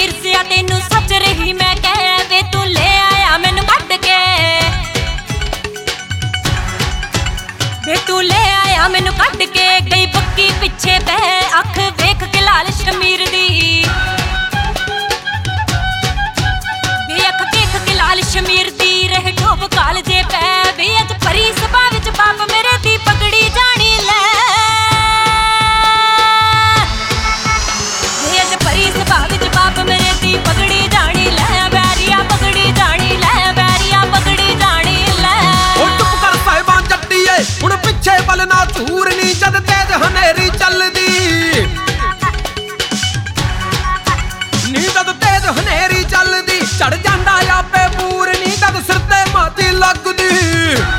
ईर्ष्या तेनू सच रही मैं कह वे तू ले आया मैनू कट के वे तू ले आया मैनू कट के गई पक्की पिछे बह अख वेख के लाल शमीर दी वे अख वेख के लाल शमीर दी रह ठोप काल जे पै वे अज परी सभा विच बाप मेरे दी पगड़ी जानी ले वे अज परी सभा विच बाप मेरे दी पगड़ी जानी ले बैरिया पगड़ी जानी ले बैरिया पगड़ी जानी ले ओ चुप कर साहिबां जट्टीए हुण पिछे बल ना झूर नी जद तेज हनेरी चलदी नी जद तेज हनेरी चलदी चढ़ जांदा आपे पूर नी जद सिर ते माती लगदी